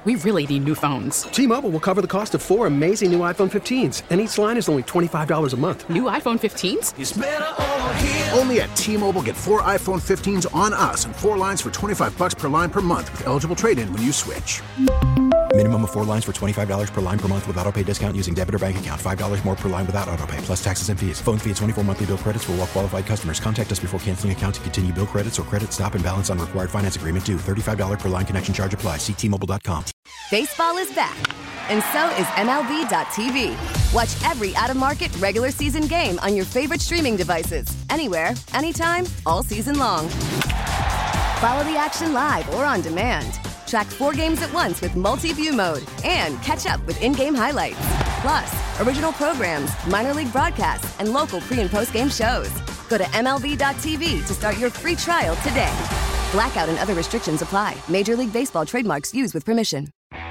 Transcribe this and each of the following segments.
We really need new phones. T-Mobile will cover the cost of 4 amazing new iPhone 15s, and each line is only $25 a month. New iPhone 15s? It's better over here. Only at T-Mobile, get 4 iPhone 15s on us and 4 lines for $25 per line per month with eligible trade-in when you switch. Minimum of 4 lines for $25 per line per month with autopay discount using debit or bank account. $5 more per line without autopay, plus taxes and fees. Phone fee at 24 monthly bill credits for well-qualified customers. Contact us before canceling account to continue bill credits or credit stop and balance on required finance agreement due. $35 per line connection charge applies. See T-Mobile.com. Baseball is back, and so is MLB.tv. Watch every out-of-market regular season game on your favorite streaming devices. Anywhere, anytime, all season long. Follow the action live or on demand. Track 4 games at once with multi-view mode and catch up with in-game highlights. Plus, original programs, minor league broadcasts, and local pre- and post-game shows. Go to MLB.tv to start your free trial today. Blackout and other restrictions apply. Major League Baseball trademarks used with permission.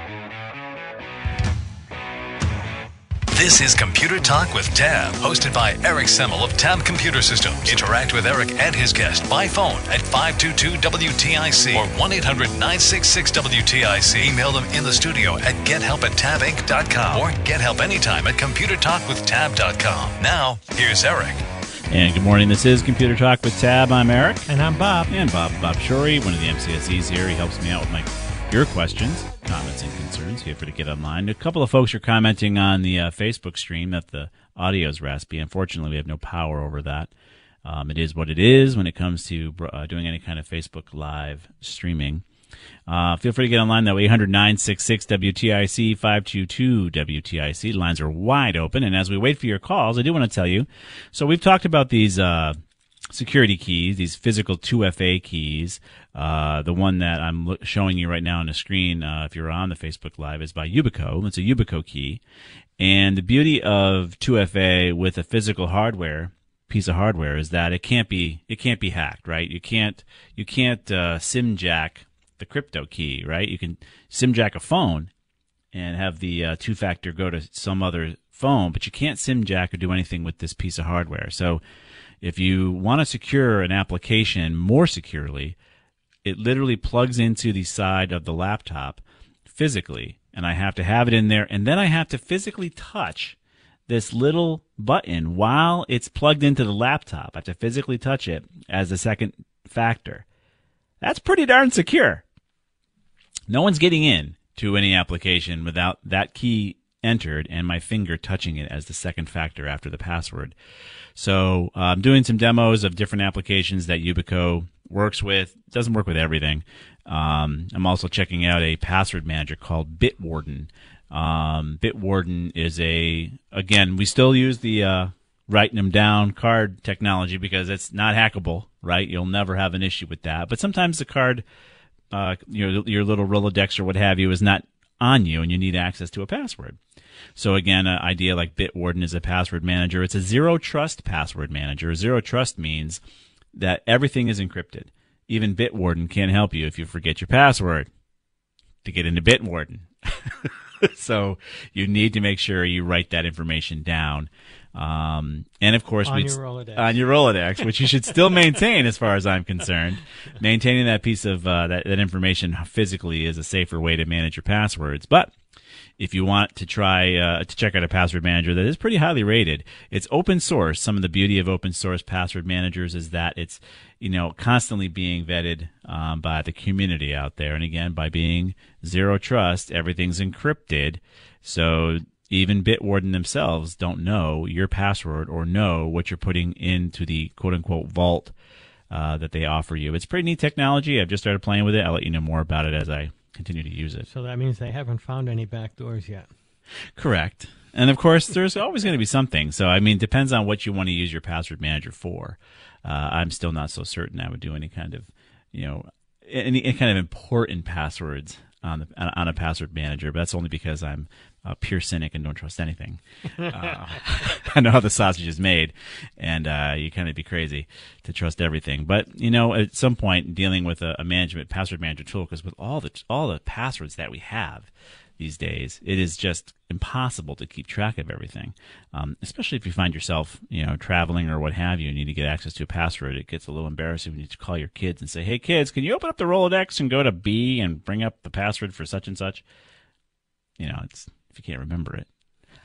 This is Computer Talk with Tab, hosted by Eric Semmel of Tab Computer Systems. Interact with Eric and his guest by phone at 522-WTIC or 1-800-966-WTIC. Email them in the studio at gethelp@tabinc.com or get help anytime at computertalkwithtab.com. Now, here's Eric. And good morning. This is Computer Talk with Tab. I'm Eric. And I'm Bob. And Bob Shorey, one of the MCSEs here. He helps me out with your questions, comments, and concerns. Feel free to get online. A couple of folks are commenting on the Facebook stream that the audio is raspy. Unfortunately, we have no power over that. It is what it is when it comes to doing any kind of Facebook Live streaming. Feel free to get online, though. 800-966-WTIC, 522-WTIC. Lines are wide open. And as we wait for your calls, I do want to tell you, so we've talked about these security keys, these physical 2FA keys. The one that I'm showing you right now on the screen, if you're on the Facebook Live, is by Yubico. It's a Yubico key. And the beauty of 2FA with a physical piece of hardware is that it can't be hacked, right? You can't SIM jack the crypto key, right? You can SIM jack a phone and have the two-factor go to some other phone, but you can't SIM jack or do anything with this piece of hardware. So if you want to secure an application more securely, it literally plugs into the side of the laptop physically, and I have to have it in there, and then I have to physically touch this little button while it's plugged into the laptop. I have to physically touch it as a second factor. That's pretty darn secure. No one's getting in to any application without that key entered and my finger touching it as the second factor after the password. So I'm doing some demos of different applications that Yubico works with. It doesn't work with everything. I'm also checking out a password manager called Bitwarden. Bitwarden is again, we still use the writing them down card technology because it's not hackable, right? You'll never have an issue with that. But sometimes the card, your little Rolodex or what have you, is not on you and you need access to a password. So again, an idea like Bitwarden is a password manager. It's a zero trust password manager. Zero trust means that everything is encrypted. Even Bitwarden can't help you if you forget your password to get into Bitwarden. So you need to make sure you write that information down. And of course, on your Rolodex, which you should still maintain as far as I'm concerned. Maintaining that piece of that information physically is a safer way to manage your passwords. But if you want to try to check out a password manager that is pretty highly rated, it's open source. Some of the beauty of open source password managers is that it's constantly being vetted by the community out there. And again, by being zero trust, everything's encrypted. So even Bitwarden themselves don't know your password or know what you're putting into the quote-unquote vault that they offer you. It's pretty neat technology. I've just started playing with it. I'll let you know more about it as I continue to use it. So that means they haven't found any backdoors yet. Correct. And of course, there's always going to be something. So, I mean, depends on what you want to use your password manager for. I'm still not so certain I would do any kind of, any kind of important passwords on a password manager. But that's only because I'm a pure cynic and don't trust anything. I know how the sausage is made, and you kind of be crazy to trust everything. But at some point, dealing with a password manager tool, because with all the passwords that we have these days, it is just impossible to keep track of everything, especially if you find yourself, traveling or what have you, and you need to get access to a password. It gets a little embarrassing when you call your kids and say, "Hey, kids, can you open up the Rolodex and go to B and bring up the password for such and such?" It's if you can't remember it.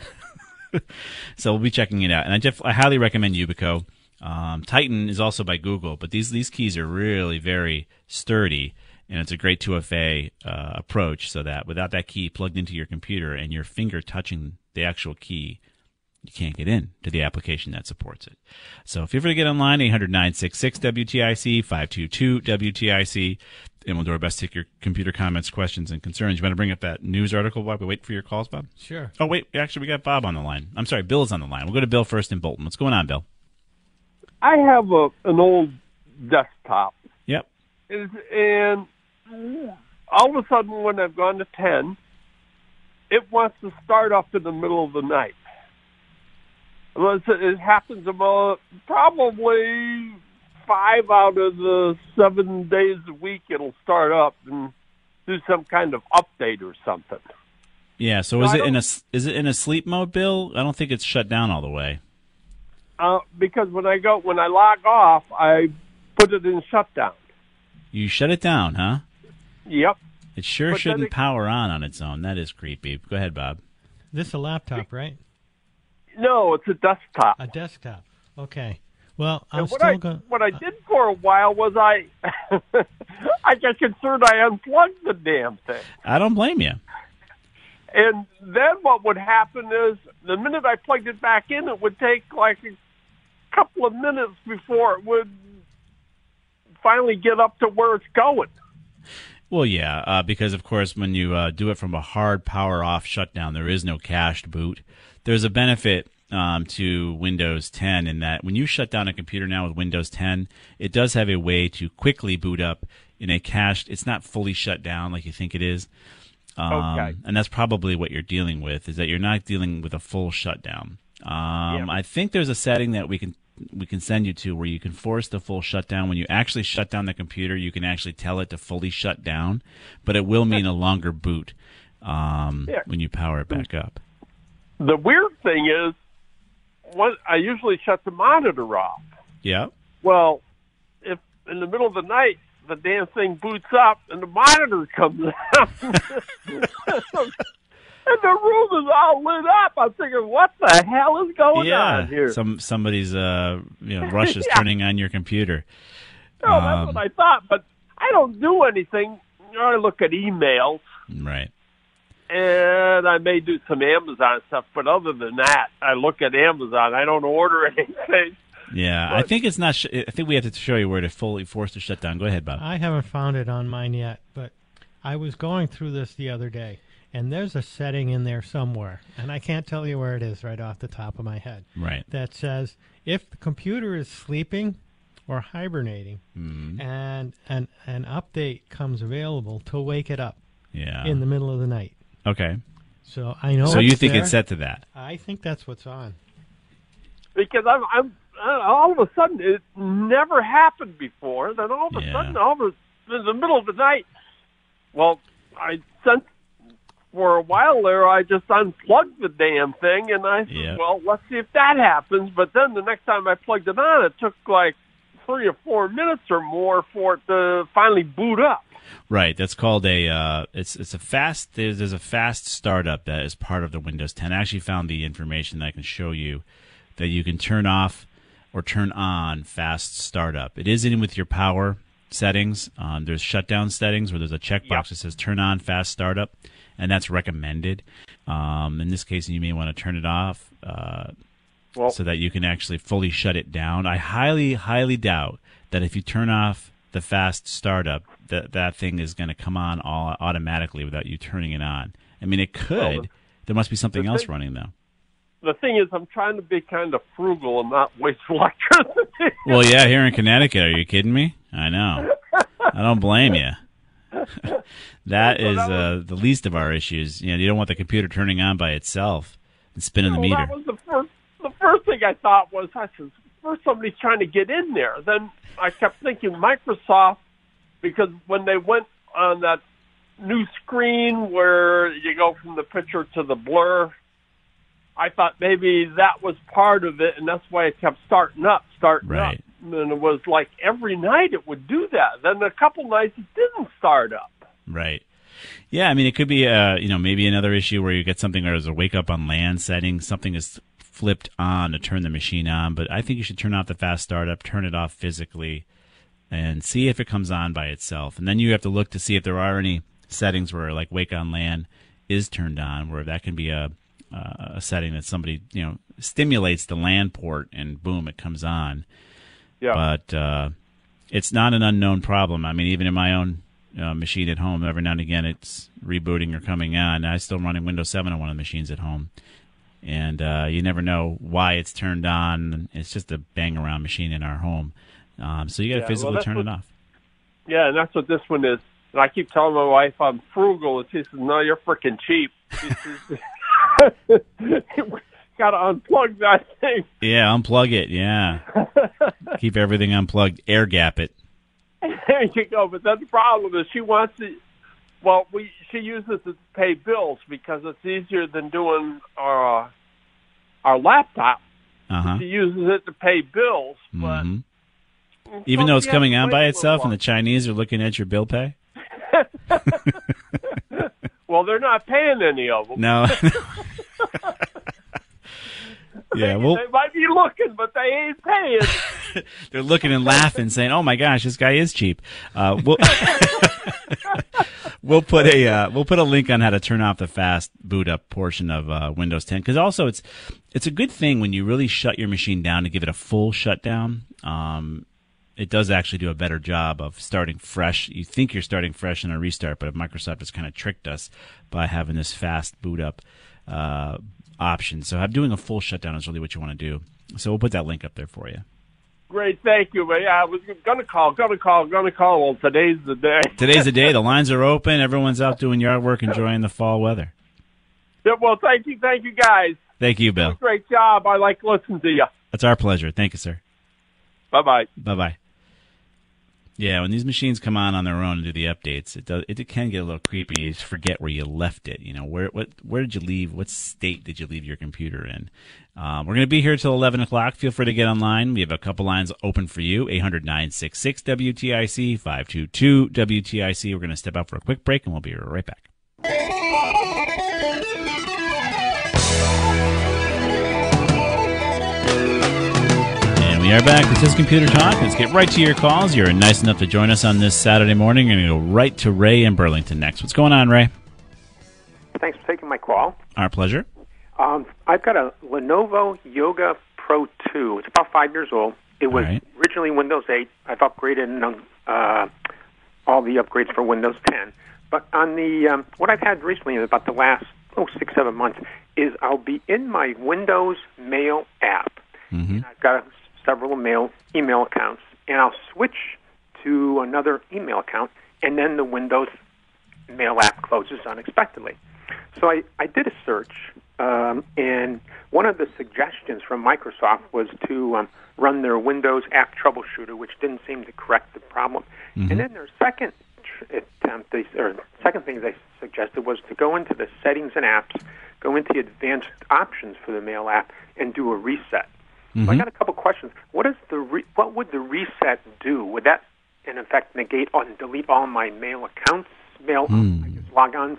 So we'll be checking it out, and I highly recommend Yubico. Titan is also by Google, but these keys are really very sturdy, and it's a great 2FA approach, so that without that key plugged into your computer and your finger touching the actual key, you can't get in to the application that supports it. So feel free to get online, 800-966-WTIC, 522-WTIC, and we'll do our best to take your computer comments, questions, and concerns. You want to bring up that news article while we wait for your calls, Bob? Sure. Oh, wait, actually, we got Bob on the line. I'm sorry, Bill's on the line. We'll go to Bill first in Bolton. What's going on, Bill? I have an old desktop. Yep. And all of a sudden, when I've gone to 10, it wants to start up in the middle of the night. It happens about probably 5 out of the 7 days a week. It'll start up and do some kind of update or something. Yeah. So is it in a sleep mode, Bill? I don't think it's shut down all the way. Because when I log off, I put it in shutdown. You shut it down, huh? Yep. It sure shouldn't power on its own. That is creepy. Go ahead, Bob. This is a laptop, right? No, it's a desktop. A desktop. Okay. Well, what I did for a while was I got concerned I unplugged the damn thing. I don't blame you. And then what would happen is the minute I plugged it back in, it would take like a couple of minutes before it would finally get up to where it's going. Well, yeah, because, of course, when you do it from a hard power-off shutdown, there is no cached boot. There's a benefit to Windows 10 in that when you shut down a computer now with Windows 10, it does have a way to quickly boot up in a cached. It's not fully shut down like you think it is. Okay. And that's probably what you're dealing with, is that you're not dealing with a full shutdown. I think there's a setting that we can send you to where you can force the full shutdown. When you actually shut down the computer, you can actually tell it to fully shut down, but it will mean a longer boot when you power it back up. The weird thing is, I usually shut the monitor off. Yeah. Well, if in the middle of the night the damn thing boots up and the monitor comes out, and the room is all lit up, I'm thinking, what the hell is going on here? Somebody's rush is turning on your computer. No, that's what I thought, but I don't do anything. I look at emails. Right. And I may do some Amazon stuff, but other than that, I look at Amazon. I don't order anything. Yeah, I think it's not. I think we have to show you where to fully force the shutdown. Go ahead, Bob. I haven't found it on mine yet, but I was going through this the other day, and there's a setting in there somewhere, and I can't tell you where it is right off the top of my head. Right. That says if the computer is sleeping or hibernating, and an update comes available to wake it up. Yeah. In the middle of the night. Okay. So I know. So you think there. it's set to that? I think that's what's on. Because I'm all of a sudden it never happened before. Then all of a sudden, in the middle of the night, well, I sent for a while there. I just unplugged the damn thing, and I said, well, let's see if that happens. But then the next time I plugged it on, it took like 3 or 4 minutes or more for it to finally boot up. Right, that's called a it's a fast. There's a fast startup that is part of the Windows 10. I actually found the information that I can show you that you can turn off or turn on fast startup. It is in with your power settings. There's shutdown settings where there's a checkbox that says turn on fast startup, and that's recommended. In this case, you may want to turn it off so that you can actually fully shut it down. I highly, highly doubt that if you turn off the fast startup, that thing is going to come on all automatically without you turning it on. I mean, it could. Well, there must be something else running, though. The thing is, I'm trying to be kind of frugal and not waste electricity. Well, yeah, here in Connecticut. Are you kidding me? I know. I don't blame you. That is the least of our issues. You don't want the computer turning on by itself and spinning the meter. That was the first thing I thought was, I said, first somebody's trying to get in there. Then I kept thinking Microsoft, because when they went on that new screen where you go from the picture to the blur. I thought maybe that was part of it, and that's why it kept starting up. Right. And it was like every night it would do that. Then a couple nights it didn't start up. Right. Yeah, I mean, it could be, maybe another issue where you get something where there's a wake up on LAN setting, something is flipped on to turn the machine on, but I think you should turn off the fast startup, turn it off physically, and see if it comes on by itself. And then you have to look to see if there are any settings where, like, wake on LAN is turned on, where that can be a setting that somebody, stimulates the LAN port, and boom, it comes on. Yeah. But it's not an unknown problem. I mean, even in my own machine at home, every now and again it's rebooting or coming on. I'm still running Windows 7 on one of the machines at home. And you never know why it's turned on. It's just a bang-around machine in our home. So you got to physically turn it off. Yeah, and that's what this one is. And I keep telling my wife I'm frugal, and she says, no, you're freaking cheap. She says, got to unplug that thing. Yeah, unplug it, yeah. Keep everything unplugged. Air gap it. There you go. But then the problem is she wants to... Well, she uses it to pay bills because it's easier than doing our laptop. She uses it to pay bills, but even though it's coming on by itself, and the Chinese are looking at your bill pay. Well, they're not paying any of them. No. Yeah, they might be looking, but they ain't paying. They're looking and laughing, saying, "Oh my gosh, this guy is cheap." We'll put a link on how to turn off the fast boot up portion of Windows 10, because also it's a good thing when you really shut your machine down to give it a full shutdown. It does actually do a better job of starting fresh. You think you're starting fresh in a restart, but Microsoft has kind of tricked us by having this fast boot up option. So doing a full shutdown is really what you want to do. So we'll put that link up there for you. Great, thank you. But yeah, I was gonna call. Well, today's the day. Today's the day. The lines are open. Everyone's out doing yard work, enjoying the fall weather. Yeah, well, thank you, guys. Thank you, Bill. Great job. I like listening to you. That's our pleasure. Thank you, sir. Bye-bye. Bye-bye. Yeah, when these machines come on their own and do the updates, it can get a little creepy. You just forget where you left it. Where did you leave? What state did you leave your computer in? We're going to be here till 11 o'clock. Feel free to get online. We have a couple lines open for you. 800-966-WTIC, 522-WTIC. We're going to step out for a quick break, and we'll be right back. We are back. This is Computer Talk. Let's get right to your calls. You're nice enough to join us on this Saturday morning. We're going to go right to Ray in Burlington next. What's going on, Ray? Thanks for taking my call. Our pleasure. I've got a Lenovo Yoga Pro 2. It's about 5 years old. It was originally Windows 8. I've upgraded all the upgrades for Windows 10. But on the what I've had recently, in about the last 6-7 months, is I'll be in my Windows Mail app. And I've got several email accounts, and I'll switch to another email account, and then the Windows Mail app closes unexpectedly. So I did a search, and one of the suggestions from Microsoft was to run their Windows App Troubleshooter, which didn't seem to correct the problem. And then their second thing they suggested was to go into the settings and apps, go into the advanced options for the Mail app, and do a reset. So I got a couple questions. What would the reset do? Would that, in effect, negate and delete all my mail accounts, logons?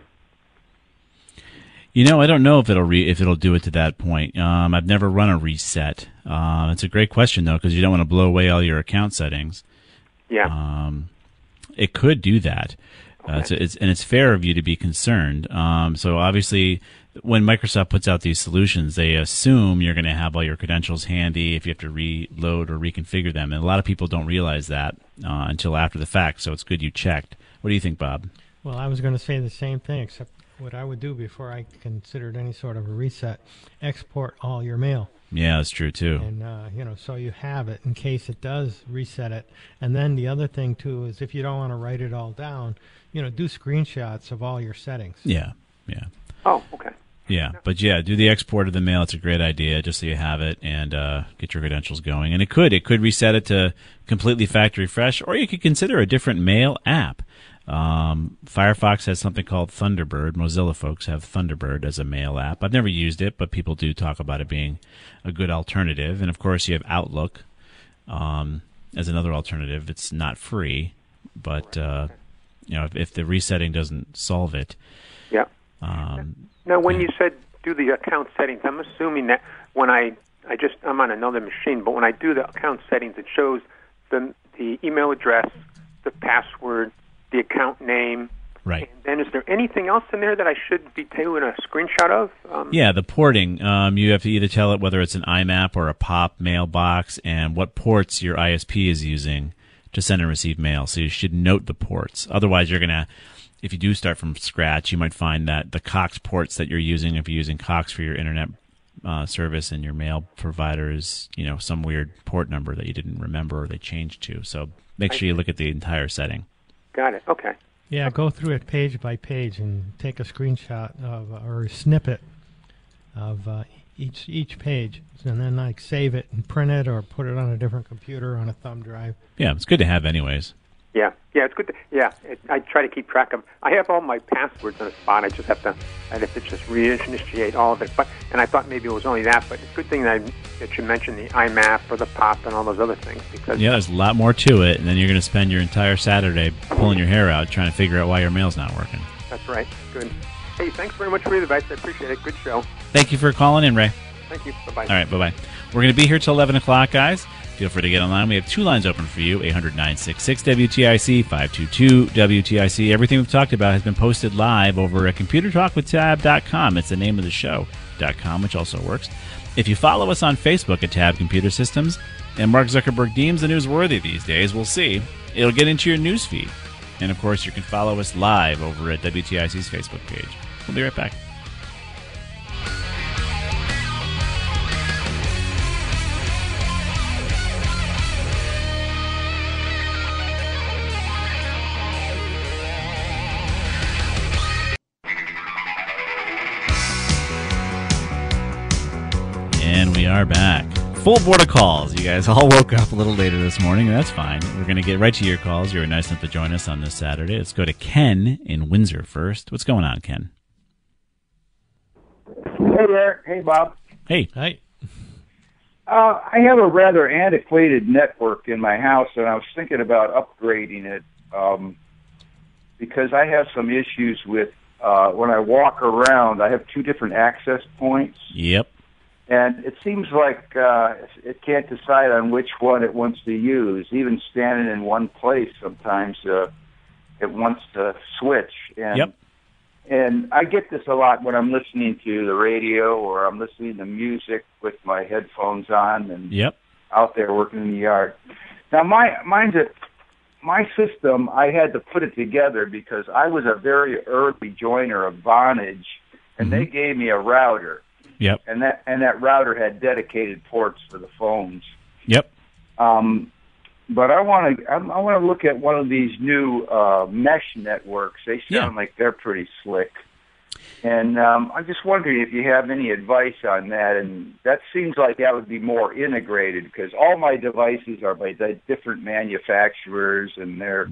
I don't know if it'll do it to that point. I've never run a reset. It's a great question though, because you don't want to blow away all your account settings. Yeah. It could do that. Okay. It's fair of you to be concerned. So obviously, when Microsoft puts out these solutions, they assume you're going to have all your credentials handy if you have to reload or reconfigure them. And a lot of people don't realize that until after the fact, so it's good you checked. What do you think, Bob? Well, I was going to say the same thing, except what I would do before I considered any sort of a reset, export all your mail. Yeah, that's true, too. And, so you have it in case it does reset it. And then the other thing, too, is if you don't want to write it all down, do screenshots of all your settings. Yeah. Oh, okay. Yeah, but do the export of the mail. It's a great idea, just so you have it and get your credentials going. And it could reset it to completely factory fresh, or you could consider a different mail app. Firefox has something called Thunderbird. Mozilla folks have Thunderbird as a mail app. I've never used it, but people do talk about it being a good alternative. And, of course, you have Outlook as another alternative. It's not free, but if the resetting doesn't solve it. Yeah. Now, when you said do the account settings, I'm assuming that when I'm on another machine, but when I do the account settings, it shows the email address, the password, the account name. Right. And then is there anything else in there that I should be taking a screenshot of? Yeah, the porting. You have to either tell it whether it's an IMAP or a POP mailbox and what ports your ISP is using to send and receive mail. So you should note the ports. Otherwise, you're going to, if you do start from scratch, you might find that the Cox ports that you're using, if you're using Cox for your internet service and your mail provider is, some weird port number that you didn't remember or they changed to. So make sure you look at the entire setting. Got it. Okay. Yeah, go through it page by page and take a screenshot or a snippet of each page, and then save it and print it or put it on a different computer on a thumb drive. Yeah, it's good to have anyways. Yeah, it's good. I try to keep track of. I have all my passwords on a spot. I just have to just reinitiate all of it. And I thought maybe it was only that, but it's a good thing that you mentioned the IMAP or the POP and all those other things because there's a lot more to it, and then you're going to spend your entire Saturday pulling your hair out trying to figure out why your mail's not working. That's right. Good. Hey, thanks very much for your advice. I appreciate it. Good show. Thank you for calling in, Ray. Thank you. Bye-bye. All right, bye-bye. We're going to be here till 11 o'clock, guys. Feel free to get online. We have two lines open for you, 800-966-WTIC, 522-WTIC. Everything we've talked about has been posted live over at ComputerTalkWithTab.com. It's the name of the show.com, which also works. If you follow us on Facebook at Tab Computer Systems, and Mark Zuckerberg deems the newsworthy these days, we'll see, it'll get into your news feed. And, of course, you can follow us live over at WTIC's Facebook page. We'll be right back. And we are back. Full board of calls. You guys all woke up a little later this morning. That's fine. We're going to get right to your calls. You were nice enough to join us on this Saturday. Let's go to Ken in Windsor first. What's going on, Ken? Hey there. Hey, Bob. Hey. Hi. I have a rather antiquated network in my house, and I was thinking about upgrading it because I have some issues with when I walk around. I have two different access points. Yep. And it seems like it can't decide on which one it wants to use. Even standing in one place, sometimes it wants to switch. And, yep. And I get this a lot when I'm listening to the radio or I'm listening to music with my headphones on and yep. out there working in the yard. Now, my system, I had to put it together because I was a very early joiner of Vonage, and they gave me a router. Yep. And that router had dedicated ports for the phones. Yep. But I want to look at one of these new mesh networks. They sound like they're pretty slick. And I'm just wondering if you have any advice on that. And that seems like that would be more integrated because all my devices are by different manufacturers, and they are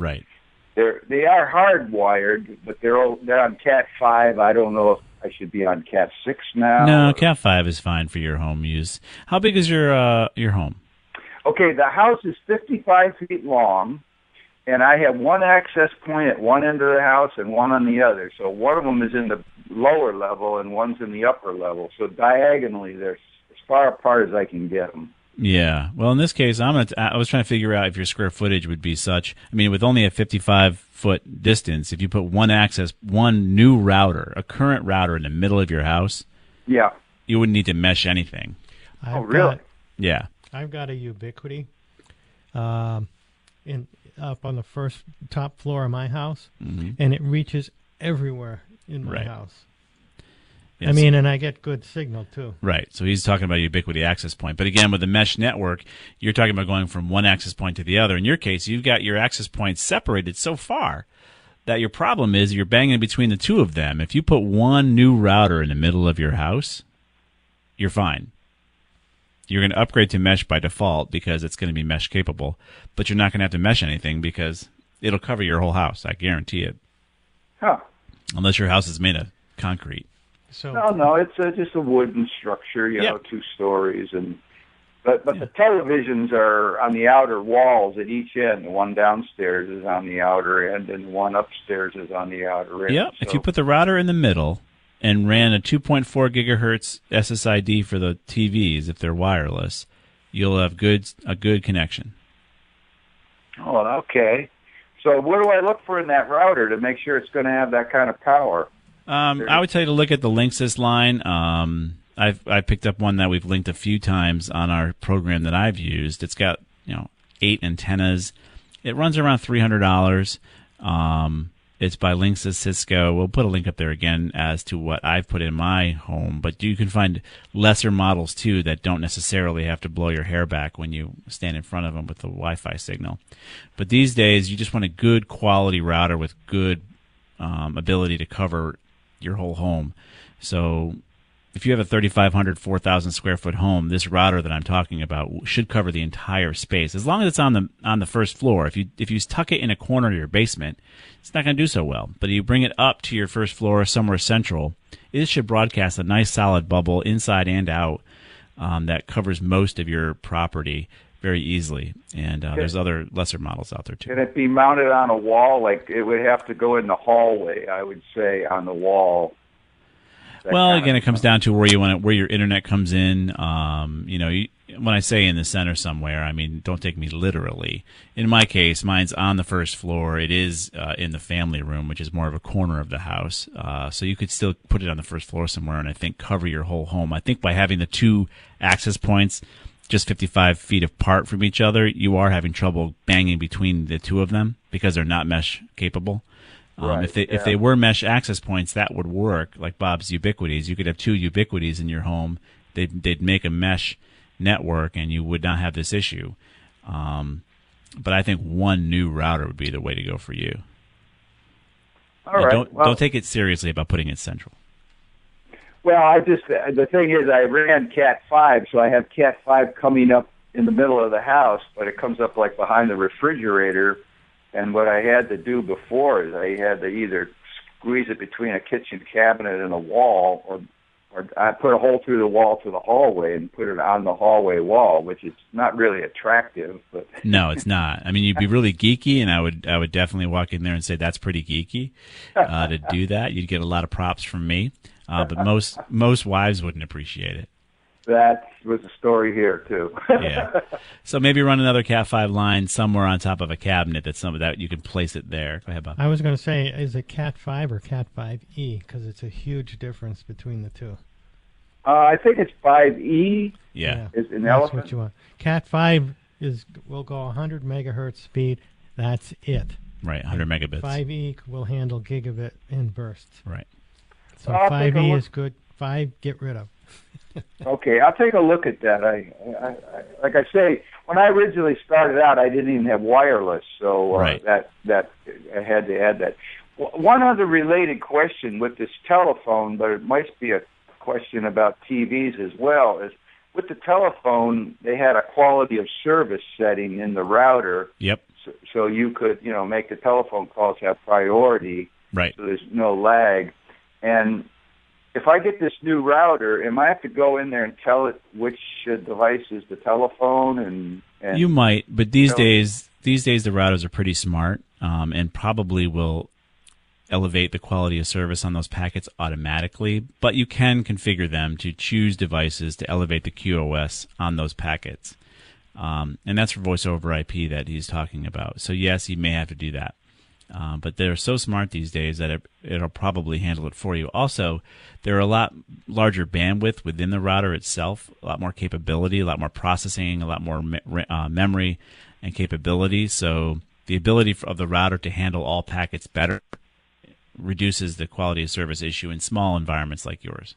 hardwired, but they're on Cat 5. I don't know if I should be on Cat 6 now. No, Cat 5 is fine for your home use. How big is your home? Okay, the house is 55 feet long, and I have one access point at one end of the house and one on the other. So one of them is in the lower level and one's in the upper level. So diagonally, they're as far apart as I can get them. Yeah. Well, in this case, I was trying to figure out if your square footage would be such. I mean, with only a 55-foot distance, if you put one new router, a current router in the middle of your house, you wouldn't need to mesh anything. Really? Yeah. I've got a Ubiquiti up on the top floor of my house, and it reaches everywhere in my house. Yes. I mean, and I get good signal, too. Right. So he's talking about Ubiquiti access point. But again, with the mesh network, you're talking about going from one access point to the other. In your case, you've got your access points separated so far that your problem is you're banging between the two of them. If you put one new router in the middle of your house, you're fine. You're going to upgrade to mesh by default because it's going to be mesh capable. But you're not going to have to mesh anything because it'll cover your whole house. I guarantee it. Huh. Unless your house is made of concrete. So No, it's just a wooden structure, you know, 2 stories, but the televisions are on the outer walls at each end. The one downstairs is on the outer end, and the one upstairs is on the outer end. Yep. So. If you put the router in the middle and ran a 2.4 gigahertz SSID for the TVs, if they're wireless, you'll have a good connection. Oh, okay. So what do I look for in that router to make sure it's going to have that kind of power? I would tell you to look at the Linksys line. I picked up one that we've linked a few times on our program that I've used. It's got 8 antennas. It runs around $300. It's by Linksys Cisco. We'll put a link up there again as to what I've put in my home. But you can find lesser models too that don't necessarily have to blow your hair back when you stand in front of them with the Wi-Fi signal. But these days, you just want a good quality router with good ability to cover your whole home. So if you have a 3,500, 4,000 square foot home, this router that I'm talking about should cover the entire space. As long as it's on the first floor. If you tuck it in a corner of your basement, it's not going to do so well. But if you bring it up to your first floor, somewhere central, it should broadcast a nice solid bubble inside and out that covers most of your property very easily. And there's other lesser models out there too. Can it be mounted on a wall? Like it would have to go in the hallway, I would say, on the wall. Well, again, it comes down to where your internet comes in. When I say in the center somewhere, I mean, don't take me literally. In my case, mine's on the first floor. It is in the family room, which is more of a corner of the house. So you could still put it on the first floor somewhere and I think cover your whole home. I think by having the 2 access points just 55 feet apart from each other, you are having trouble banging between the 2 of them because they're not mesh capable. Right, if they were mesh access points, that would work, like Bob's Ubiquities. You could have 2 Ubiquities in your home. They'd make a mesh network, and you would not have this issue. But I think one new router would be the way to go for you. All right. Don't take it seriously about putting it central. Well, the thing is, I ran Cat 5, so I have Cat 5 coming up in the middle of the house, but it comes up like behind the refrigerator. And what I had to do before is I had to either squeeze it between a kitchen cabinet and a wall, or I put a hole through the wall to the hallway and put it on the hallway wall, which is not really attractive. But no, it's not. I mean, you'd be really geeky, and I would definitely walk in there and say that's pretty geeky to do that. You'd get a lot of props from me, but most wives wouldn't appreciate it. That was a story here too. Yeah. So maybe run another Cat 5 line somewhere on top of a cabinet that you can place it there. Go ahead, Bob. I was going to say, is it Cat 5 or Cat 5e? Because it's a huge difference between the 2. I think it's 5e. Yeah. Is an That's elephant. what you want. Cat 5 will go 100 megahertz speed. That's it. Right, 100 megabits. 5e will handle gigabit in bursts. Right. So 5e is good. 5, get rid of. Okay, I'll take a look at that. I like I say, when I originally started out, I didn't even have wireless, so right. that I had to add that. One other related question with this telephone, but it might be a question about TVs as well, is with the telephone, they had a quality of service setting in the router. Yep. So you could, make the telephone calls have priority. Right. So there's no lag. And if I get this new router, am I have to go in there and tell it which device is the telephone? And you might, but these days the routers are pretty smart and probably will elevate the quality of service on those packets automatically. But you can configure them to choose devices to elevate the QoS on those packets, and that's for voice over IP that he's talking about. So yes, you may have to do that. But they're so smart these days that it'll probably handle it for you. Also, there are a lot larger bandwidth within the router itself, a lot more capability, a lot more processing, a lot more memory and capability. So the ability of the router to handle all packets better reduces the quality of service issue in small environments like yours.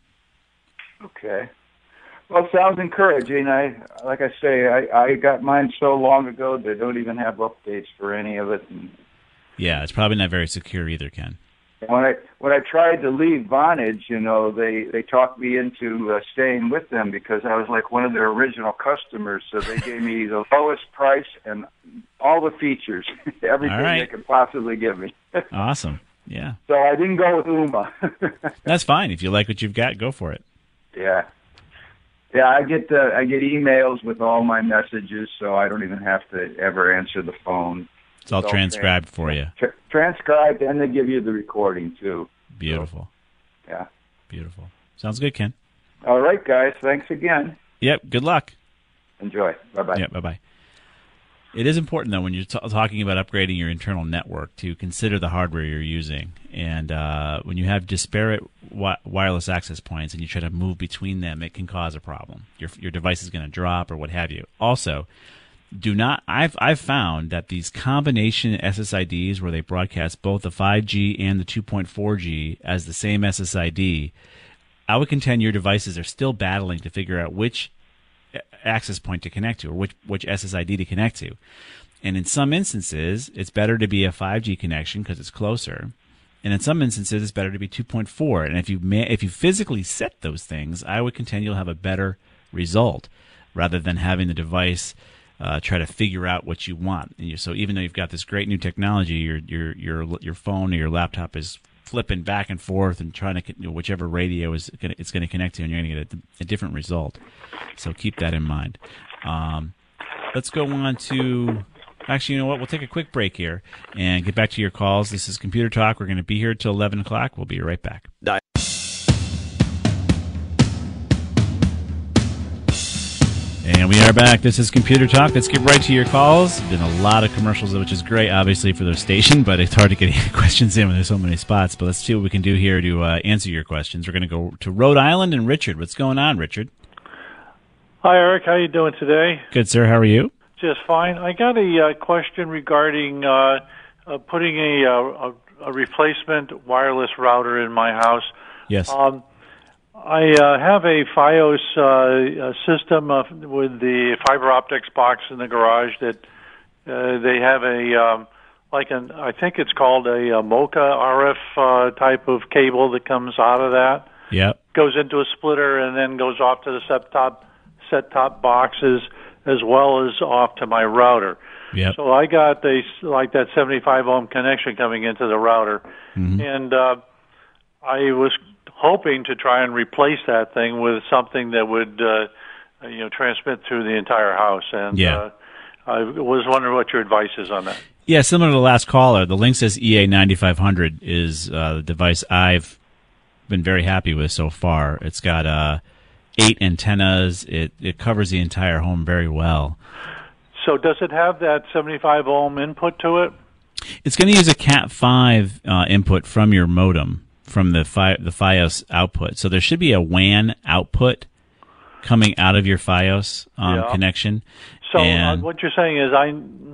Okay. Well, it sounds encouraging. Like I say, I got mine so long ago they don't even have updates for any of it. Yeah, it's probably not very secure either, Ken. And when I tried to leave Vonage, they talked me into staying with them because I was like one of their original customers. So they gave me the lowest price and all the features, everything they could possibly give me. Awesome. Yeah. So I didn't go with Ooma. That's fine. If you like what you've got, go for it. Yeah. Yeah, I get emails with all my messages, so I don't even have to ever answer the phone. It's all transcribed for you. Transcribed, and they give you the recording, too. Beautiful. So, yeah. Beautiful. Sounds good, Ken. All right, guys. Thanks again. Yep. Good luck. Enjoy. Bye-bye. Yeah, bye-bye. It is important, though, when you're talking about upgrading your internal network to consider the hardware you're using. And when you have disparate wireless access points and you try to move between them, it can cause a problem. Your device is going to drop or what have you. Also, I've found that these combination SSIDs where they broadcast both the 5G and the 2.4G as the same SSID, I would contend your devices are still battling to figure out which access point to connect to or which SSID to connect to. And in some instances, it's better to be a 5G connection because it's closer. And in some instances, it's better to be 2.4. And if you physically set those things, I would contend you'll have a better result rather than having the device try to figure out what you want. And so even though you've got this great new technology, your phone or your laptop is flipping back and forth and trying to whichever radio it's going to connect to, and you're going to get a different result. So keep that in mind. Let's go on to. Actually, you know what? We'll take a quick break here and get back to your calls. This is Computer Talk. We're going to be here till 11 o'clock. We'll be right back. And we are back. This is Computer Talk. Let's get right to your calls. Been a lot of commercials, which is great, obviously, for their station, but it's hard to get questions in when there's so many spots. But let's see what we can do here to answer your questions. We're going to go to Rhode Island and Richard. What's going on, Richard? Hi, Eric. How you doing today? Good, sir. How are you? Just fine. I got a question regarding putting a replacement wireless router in my house. Yes. I have a FiOS system with the fiber optics box in the garage that they have I think it's called a Mocha RF type of cable that comes out of that. Yep. Goes into a splitter and then goes off to the set-top boxes as well as off to my router. Yep. So I got that 75 ohm connection coming into the router, and I was hoping to try and replace that thing with something that would transmit through the entire house. And I was wondering what your advice is on that. Yeah, similar to the last caller, the Linksys EA9500 is the device I've been very happy with so far. It's got 8 antennas. It covers the entire home very well. So does it have that 75 ohm input to it? It's going to use a Cat5 input from your modem, from the FiOS output. So there should be a WAN output coming out of your FiOS connection. So what you're saying is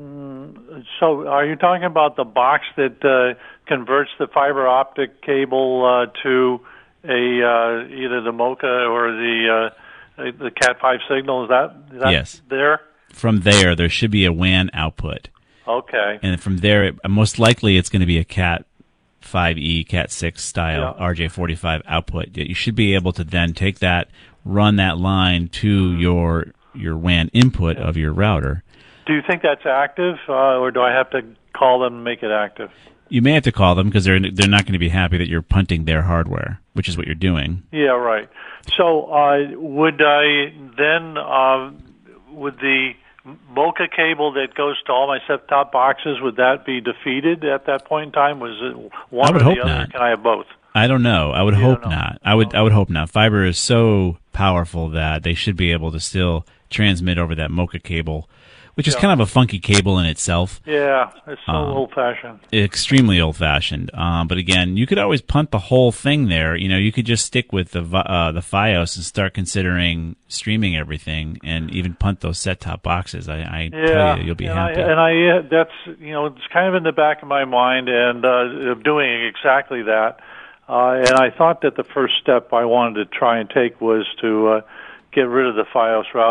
so are you talking about the box that converts the fiber optic cable to either the Mocha or the Cat5 signal? Is that yes. there? From there should be a WAN output. Okay. And from there, most likely it's going to be a Cat5e, Cat6 style RJ45 output. You should be able to then take that, run that line to your WAN input of your router. Do you think that's active, or do I have to call them and make it active? You may have to call them because they're not going to be happy that you're punting their hardware, which is what you're doing. Yeah, right. So would I then, with the Mocha cable that goes to all my set-top boxes, would that be defeated at that point in time? Was it one or the other? Not. Can I have both? I don't know. I would hope not. I would hope not. Fiber is so powerful that they should be able to still transmit over that Mocha cable, which is kind of a funky cable in itself. Yeah, it's so old-fashioned. Extremely old-fashioned. But again, you could always punt the whole thing there. You could just stick with the FiOS and start considering streaming everything, and even punt those set-top boxes. I tell you, you'll be happy. That's it's kind of in the back of my mind, and doing exactly that. And I thought that the first step I wanted to try and take was to get rid of the FiOS router.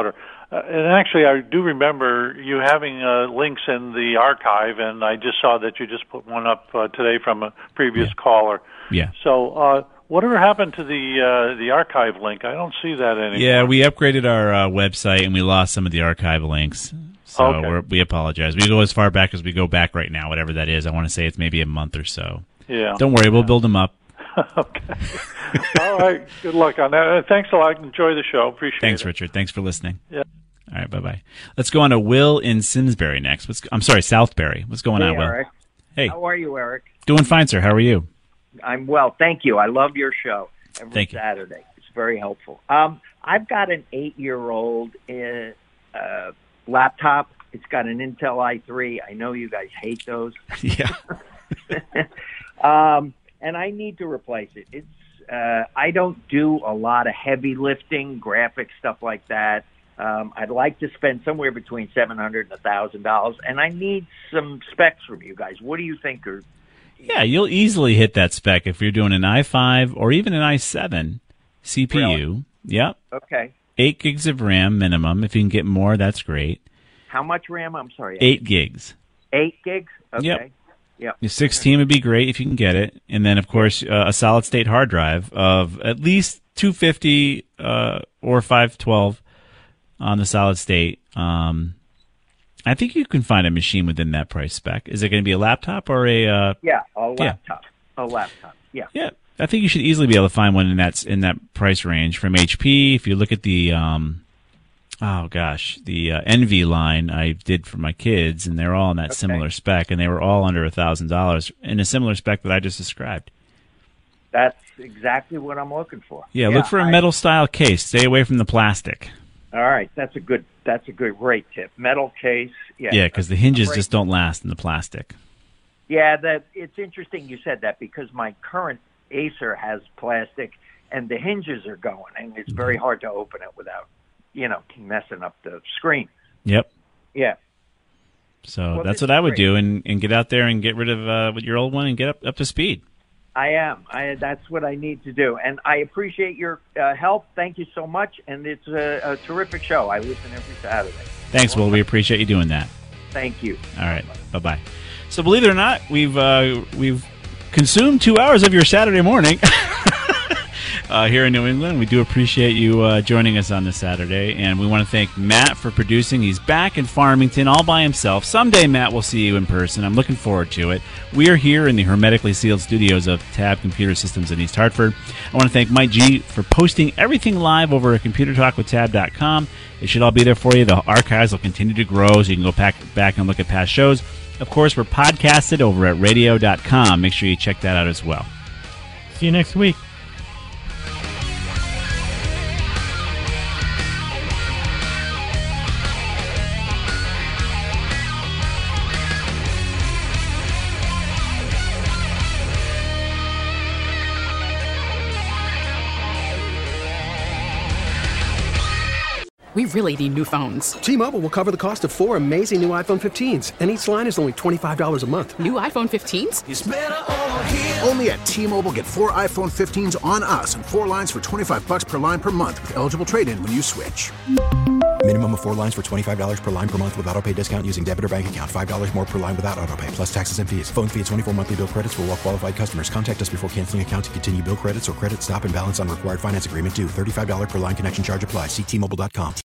And actually, I do remember you having links in the archive, and I just saw that you just put one up today from a previous caller. Yeah. So whatever happened to the archive link? I don't see that anymore. Yeah, we upgraded our website, and we lost some of the archive links. So we apologize. We go as far back as we go back right now, whatever that is. I want to say it's maybe a month or so. Yeah. Don't worry, we'll build them up. Okay. All right. Good luck on that. Thanks a lot. Enjoy the show. Appreciate it. Thanks, Richard. Thanks for listening. Yeah. All right. Bye-bye. Let's go on to Will in Simsbury next. Southbury. What's going on, Will? Eric. Hey. How are you, Eric? Doing fine, sir. How are you? I'm well. Thank you. I love your show every Saturday. It's very helpful. I've got an 8-year-old laptop. It's got an Intel i3. I know you guys hate those. Yeah. And I need to replace it. It's I don't do a lot of heavy lifting, graphics, stuff like that. I'd like to spend somewhere between $700 and $1,000, and I need some specs from you guys. What do you think? Yeah, you'll easily hit that spec if you're doing an i5 or even an i7 CPU. Really? Yep. Okay. 8 gigs of RAM minimum. If you can get more, that's great. How much RAM? I'm sorry. 8 gigs. 8 gigs? Okay. Yep. Yep. Your 16 would be great if you can get it. And then, of course, a solid-state hard drive of at least 250 or 512 on the solid-state. I think you can find a machine within that price spec. Is it going to be a laptop or a... yeah, a laptop. Yeah. A laptop, yeah. Yeah, I think you should easily be able to find one in that price range from HP. If you look at the... the Envy line I did for my kids, and they're all in that similar spec, and they were all under $1,000 in a similar spec that I just described. That's exactly what I'm looking for. Yeah, look for a metal style case. Stay away from the plastic. All right, that's a great tip. Metal case. Yeah. Yeah, because the hinges just don't last in the plastic. Yeah, it's interesting you said that because my current Acer has plastic, and the hinges are going, and it's very hard to open it without, messing up the screen. Yep. Yeah. So that's what I would do, and get out there and get rid of your old one and get up to speed. I am. That's what I need to do. And I appreciate your help. Thank you so much. And it's a terrific show. I listen every Saturday. Thanks, Will. We appreciate you doing that. Thank you. All right. Bye-bye. So believe it or not, we've consumed 2 hours of your Saturday morning. Here in New England. We do appreciate you joining us on this Saturday, and we want to thank Matt for producing. He's back in Farmington all by himself. Someday, Matt, we'll see you in person. I'm looking forward to it. We are here in the hermetically sealed studios of Tab Computer Systems in East Hartford. I want to thank Mike G for posting everything live over at ComputerTalkWithTab.com. It should all be there for you. The archives will continue to grow, so you can go back and look at past shows. Of course, we're podcasted over at radio.com. Make sure you check that out as well. See you next week. We really need new phones. T-Mobile will cover the cost of 4 amazing new iPhone 15s, and each line is only $25 a month. New iPhone 15s? It's better over here. Only at T-Mobile, get 4 iPhone 15s on us and 4 lines for $25 per line per month with eligible trade-in when you switch. Minimum of 4 lines for $25 per line per month with autopay discount using debit or bank account. $5 more per line without autopay, plus taxes and fees. Phone fee at 24 monthly bill credits for well-qualified customers. Contact us before canceling account to continue bill credits or credit stop and balance on required finance agreement due. $35 per line connection charge applies. See T-Mobile.com.